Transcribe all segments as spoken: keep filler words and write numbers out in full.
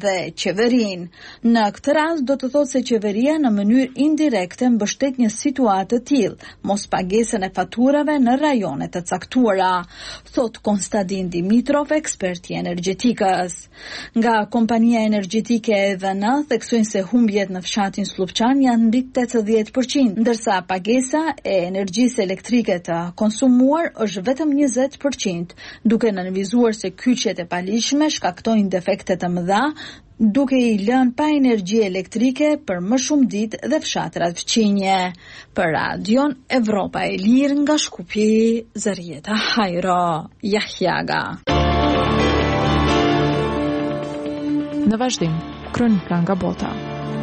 dhe qeverinë. Në këtë rast do të thotë se qeveria në mënyrë indirekte mbështet një situatë të tillë, mos pagesën e faturave në rajone të caktuara, thot Konstantin Dimitrov, ekspert i energjetikës. Nga kompania energjetike e V N theksojnë se humbjet në fshatin Slupçan janë mbi tetëdhjetë përqind, ndërsa pagesa e energjisë elektrike të konsumuar është vetëm njëzet përqind, duke nënvizuar se kyçet e palishme shkaktojnë defekte të mëdha, duke i lënë pa energji elektrike për më shumë ditë dhe fshatrat fqinje. Për Radion Evropa e Lirë nga Shkupi, Zarieta Hajro Jahjaga. Në vazhdim, kronika nga bota.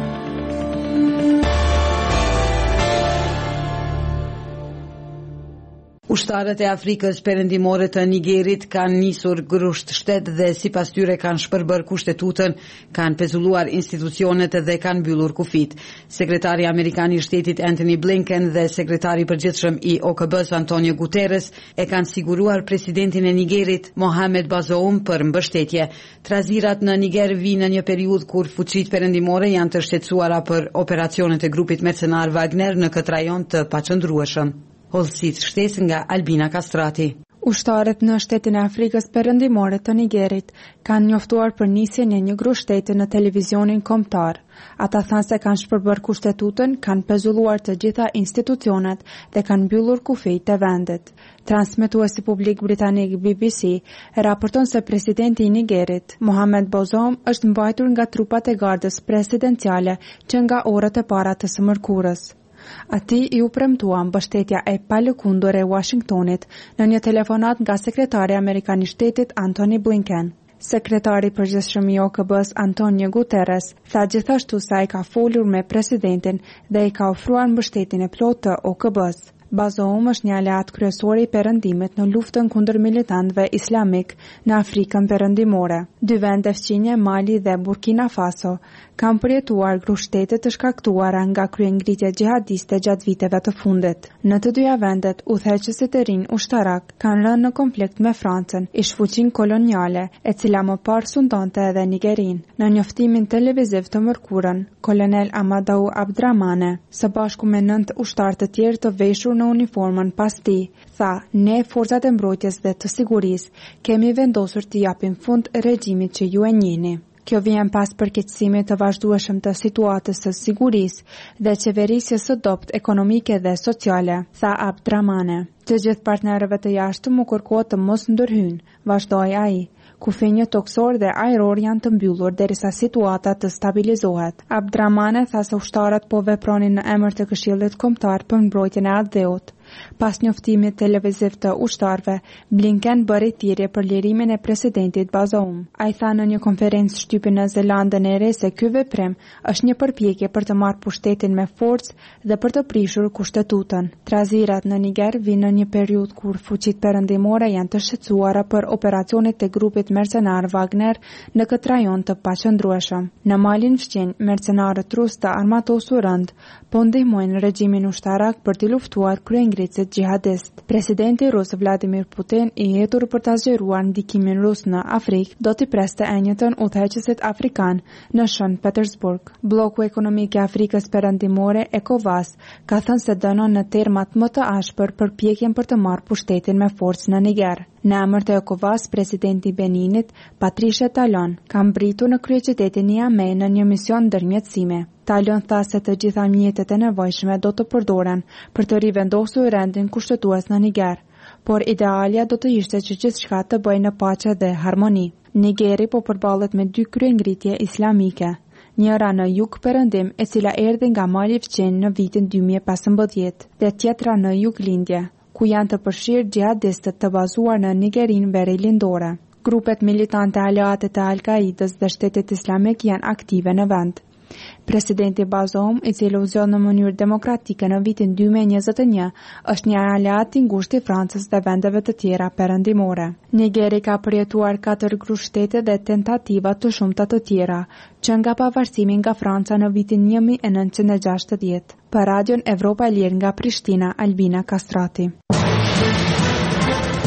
Ushtarët e Afrikës Perëndimore të Nigerit kanë nisur grusht shtet dhe sipas tyre kanë shpërbër kushtetutën, kanë pezulluar institucionet dhe kanë mbyllur kufit. Sekretari amerikan i shtetit Antony Blinken dhe sekretari i përgjithshëm i O K B-s Antonio Guterres e kanë siguruar presidentin e Nigerit Mohamed Bazoum për mbështetje. Trazirat në Niger vinë në një periudhë kur fuqitë perëndimore janë të shqetësuara për operacionet e grupit mercenar Wagner në këtë rajon të paqëndrueshëm. Hollësit shtesë nga Albina Kastrati. Ushtarët në shtetin e Afrikës Perëndimore të Nigerit kanë njoftuar për nisjen e një grusht shteti në televizionin kombëtar. Ata thanë se kanë shpërbër kushtetutën, kanë pezulluar të gjitha institucionet dhe kanë mbyllur kufijt e vendit. Transmetuesi publik britanik B B C raporton se presidenti i Nigerit, Mohamed Bazoum, është mbajtur nga trupat e gardës presidenciale që nga orët e para të së mërkurës. Ati i u premtua mbështetja e palëkundur e Washingtonit në një telefonat nga sekretari amerikan i shtetit Antony Blinken. Sekretari përgjithshëm i O K B-s Antonio Guterres tha gjithashtu se ai ka folur me presidentin dhe i ka ofruar mbështetjen e plotë të O K B-s. Bazoum është një aleat kryesor i Perëndimit në luftën kundër militantëve islamik në Afrikën Perëndimore. Dy vende fqinje, Mali dhe Burkina Faso, kanë përjetuar grushtete të shkaktuara nga kryengritje xhihadiste gjatë viteve të fundit. Në të dyja vendet, udhëheqësit e rinj ushtarak kanë rënë në konflikt me Francën, ish fuqinë koloniale, e cila më parë sundonte edhe Nigerin. Në njoftimin televiziv të mërkurën, kolonel Amadou Abdramane, së bashku me nëntë ushtarë të tjerë të veshur në uniformën pas tij, tha: "Ne, forcat e mbrojtjes dhe të sigurisë, kemi vendosur të japim fund regjimit që ju e njihni." Kjo vjen pas përkeqësimit të vazhdueshëm të situatës së sigurisë dhe qeverisjes së dobët ekonomike dhe sociale, tha Abdramane. Të gjithë partnerëve të jashtëm u kërkohet të mos ndërhyjnë, vazhdoi ai. Kufinjët toksor dhe ajror janë të mbyllur derisa situata të stabilizohet. Abdramane tha se ushtarët po vepronin në emër të Këshillit Kombëtar për mbrojtjen e atë. Pas njoftimit televiziv të ushtarëve, Blinken bëri thirrje për lirimin e presidentit Bazoum. Ai tha në një konferencë shtypin në Zelandën e Re se ky veprim është një përpjekje për të marrë pushtetin me forcë dhe për të prishur kushtetutën. Trazirat në Niger vinë në një periudhë kur fuqitë perëndimore janë të shqetësuara për operacionet e grupit mercenar Wagner në këtë rajon të paqëndrueshëm. Në Malin fqinj, mercenarët rus të armatosur rënd po ndihmojnë regjimin ushtarak për të luftuar kryengritësit xhihadist. Presidenti rus Vladimir Putin, i hetur për ta zgjeruar ndikimin rus në Afrikë, do t'i preste enjëtën udhëheqësit afrikan në Shën Petersburg. Bloku ekonomik i Afrikës Perëndimore, ECOWAS, ka thënë se dënon në termat më të ashpër përpjekjen për të marrë pushtetin me forcë në Niger. Në emër të ECOWAS, presidenti i Beninit, Patrice Talon, ka mbritur në kryeqytetin Niamey në një mision ndërmjetësime. Talon tha se të gjitha mjetet e nevojshme do të përdoren për të rivendosur rendin kushtetues në Niger, por idealja do të ishte që gjithçka të bëjë në paqe dhe harmoni. Nigeri po përballet me dy kryengritje islamike. Njëra në jug perëndim, e cila erdhi nga Mali fqinj në vitin dy mijë e pesëmbëdhjetë, dhe tjetra në jug lindje, ku janë të përfshirë xhihadistët të bazuar në Nigerin verilindore. Grupet militante aleate të Al-Qaidës dhe Shtetit Islamik janë aktive në vend. Presidenti Bazoum, i cili u zgjon në mënyrë demokratike në vitin dy mijë e njëzet e një, është një aleat i ngushtë i Francës dhe vendeve të tjera perëndimore. Nigeri ka përjetuar katër grushtete dhe tentativa të shumta të tjera, që nga pavarësimi nga Franca në vitin një mijë e nëntëqind e gjashtëdhjetë. Për Radion Evropa e Lirë nga Prishtina, Albina Kastrati.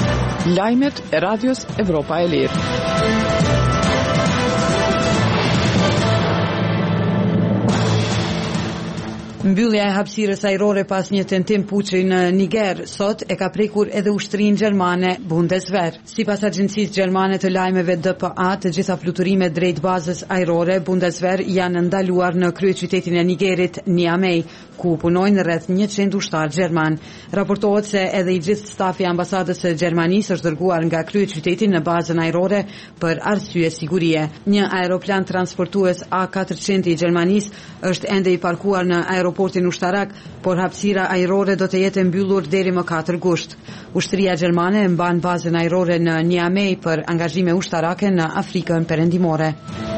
Lajmet e Radios Evropa e Lirë. Mbyllja e hapësirës ajrore pas një tentim puçi në Niger sot e ka prekur edhe ushtrinë gjermane Bundeswehr. Sipas agjencisë gjermane të lajmeve D P A, të gjitha fluturimet drejt bazës ajrore Bundeswehr janë ndaluar në kryeqytetin e Nigerit, Niamey, ku punojnë rreth njëqind ushtarë gjerman. Raportohet se edhe i gjithë stafi i ambasadës së Gjermanisë është dërguar nga kryeqyteti në bazën ajrore për arsye sigurie. Një aeroplan transportues A katërqind i Gjermanisë është ende i parkuar në aeroportin ushtarak, por hapësira ajrore do të jetë e mbyllur deri më katër gusht. Ushtria gjermane mban bazën ajrore në Niamey për angazhime ushtarake në Afrikën Perëndimore.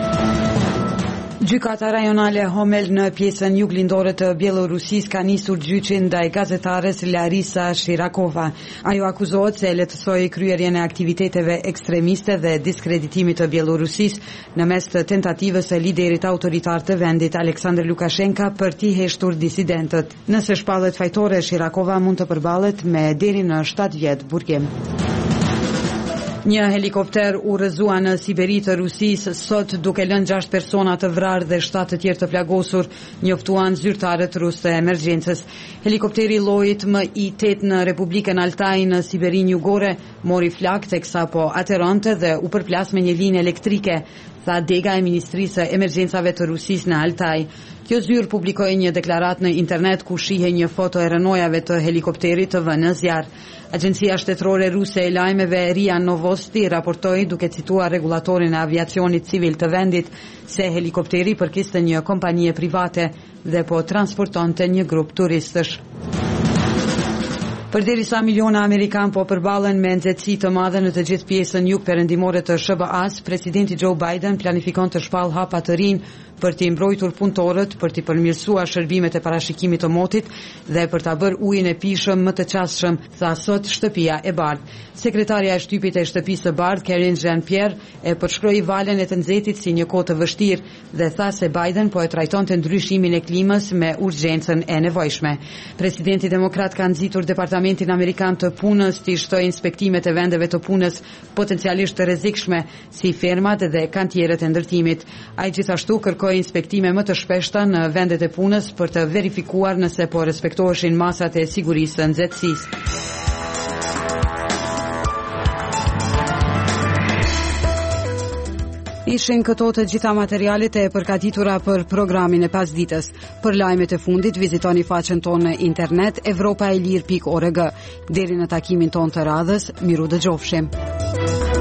Gjykata rajonale Homel në pjesën juglindore të Bielorusis ka nisur gjyqin ndaj gazetares Larisa Shirakova. Ajo akuzohet se lehtësoi kryerjen e aktiviteteve ekstremiste dhe diskreditimit të Bielorusis në mes të tentativës së liderit autoritar të vendit Aleksandr Lukashenka për t'i heshtur disidentët. Nëse shpallet fajtore, Shirakova mund të përballet me deri në shtatë vjet burgim. Një helikopter u rrëzua në Siberi të Rusisë sot duke lënë gjashtë persona të vrarë dhe shtatë të tjerë të plagosur, njoftuan zyrtarët rusë të emergjencës. Helikopteri llojit M I tetë në Republikën Altaj në Siberinë Jugore mori flak teksa po ateronte dhe u përplas me një linjë elektrike, tha dega e Ministrisë së Emergjencave të Rusisë në Altaj. Kjo zyrë publikoi një deklaratë në internet ku shihej një foto e rënojave të helikopterit të vënë në zjarr. Agjencia shtetërore ruse e lajmeve RIA Novosti raportoi duke cituar rregullatorin e aviacionit civil të vendit se helikopteri përkiste një kompanie private dhe po transportonte një grup turistësh. Përderisa miliona Amerikan po përballen me nxehtësi të madhe në të gjithë pjesën jugperëndimore të S B A-s, presidenti Joe Biden planifikon të shpallë hapa të rinj për t'i mbrojtur punëtorët, për t'i përmirësuar shërbimet e parashikimit të motit dhe për ta bërë ujin e pishëm më të qasshëm, tha sot Shtëpia e Bardhë. Sekretarja e shtypit e Shtëpisë së Bardhë, Karine Jean-Pierre, e përshkroi valen e të nxehtit si një kohë të vështirë dhe tha se Biden po e trajtonte ndryshimin e klimës me urgjencën e nevojshme. Presidenti demokrat ka nxitur Departamentin Amerikan të Punës të shtojë inspektimet e vendeve të punës potencialisht të rrezikshme, si fermat dhe kantierët e ndërtimit. Ai gjithashtu kërkoi inspektime më të shpeshta në vendet e punës për të verifikuar nëse po respektoheshin masat e sigurisë së nxehtësisë. Ishin këto të gjitha materialet e përgatitura për programin e pasdites. Për lajmet e fundit, vizitoni faqen tonë në internet evropaelir pikë org. Deri në takimin tonë të radhës, miru dëgjofshim.